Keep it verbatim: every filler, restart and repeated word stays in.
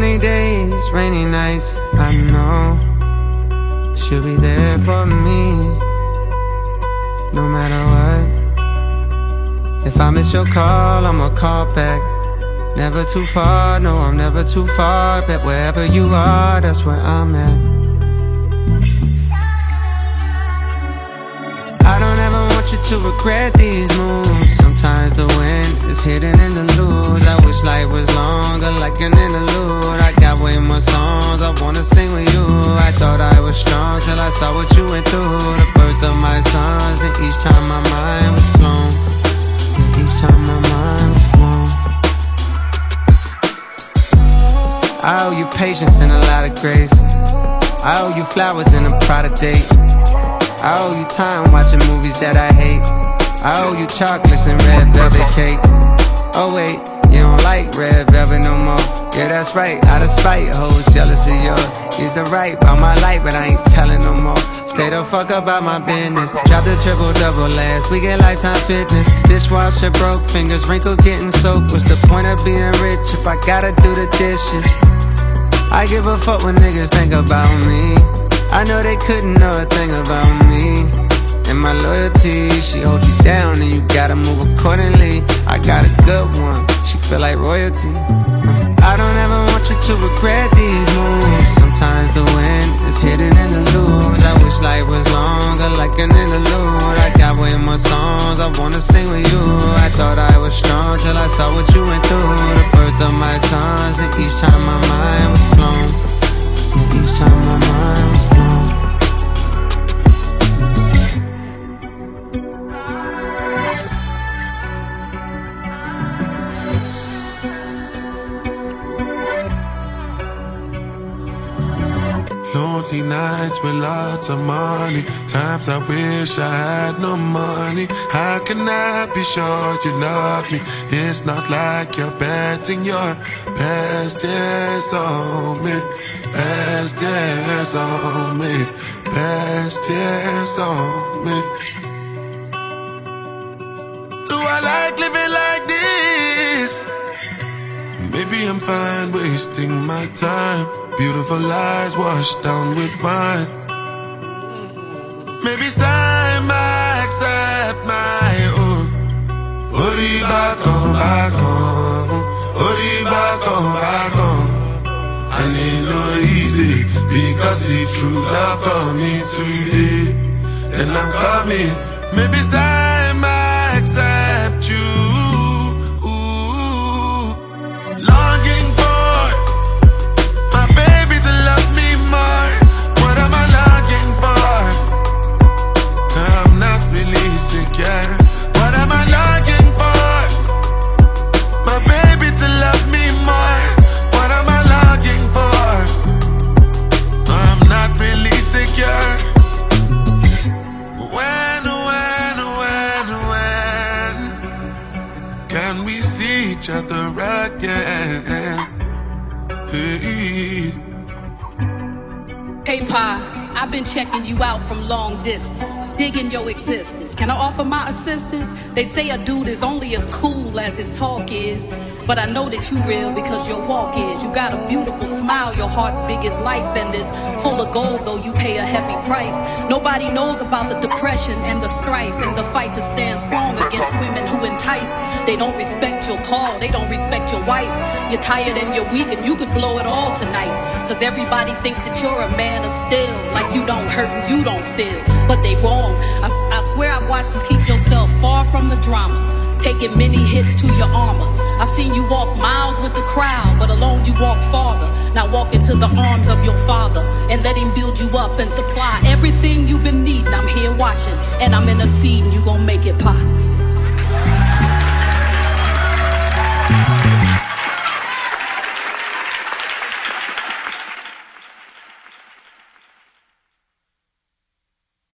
Sunny days, rainy nights, I know she'll be there for me, no matter what. If I miss your call, I'ma call back. Never too far, no, I'm never too far. Bet wherever you are, that's where I'm at. I don't ever want you to regret these moves. Sometimes the win is hidden in the lose. I wish life was longer, like an interlude. I got way more songs I wanna sing with you. I thought I was strong till I saw what you went through. The birth of my sons, and each time my mind was blown. And each time my mind was blown. I owe you patience and a lot of grace. I owe you flowers and a Prada date. I owe you time watching movies that I hate. I owe you chocolates and red velvet cake. Oh wait, you don't like red velvet no more. Yeah, that's right, out of spite, hoes jealous of yours. Used to write about my life, but I ain't telling no more. Stay the fuck about my business. Dropped a triple double last week at Lifetime Fitness. Dishwasher broke, fingers wrinkled, getting soaked. What's the point of being rich if I gotta do the dishes? I give a fuck when niggas think about me. I know they couldn't know a thing about me. And my loyalty, she holds you down and you gotta move accordingly. I got a good one, she feel like royalty. I don't ever want you to regret these moves. Sometimes the win is hidden in the lose. I wish life was longer, like an interlude. I got way more songs I wanna sing with you. I thought I was strong till I saw what you went through. The birth of my sons, and each time my mind was blown. And each time my mind was blown. Lonely nights with lots of money. Times I wish I had no money. How can I be sure you love me? It's not like you're betting your best years on me. Best years on me. Best years on me. Do I like living like this? Maybe I'm fine wasting my time. Beautiful lies washed down with wine. Maybe it's time I accept my own. Ori back on, back on. Ori back on, back on. I need no easy, because if true love coming today, then I'm coming. Maybe it's time I accept you. Ooh. Longing for love me more. What am I longing for? I'm not really secure. What am I longing for? My baby to love me more. What am I longing for? I'm not really secure. When, when, when, when can we see each other again? Hey. Hey Pa, I've been checking you out from long distance, digging your existence. Can I offer my assistance? They say a dude is only as cool as his talk is, but I know that you real because your walk is. You got a beautiful smile, your heart's big as life, and it's full of gold, though you pay a heavy price. Nobody knows about the depression and the strife and the fight to stand strong against women who entice. They don't respect your call, they don't respect your wife. You're tired and you're weak and you could blow it all tonight, cause everybody thinks that you're a man of steel, like you don't hurt and you don't feel. But they wrong. I, I swear I've watched you keep yourself far from the drama, taking many hits to your armor. I've seen you walk miles with the crowd, but alone you walked farther. Now walk into the arms of your father and let him build you up and supply everything you've been needing. I'm here watching and I'm interceding. You gon' make it pop.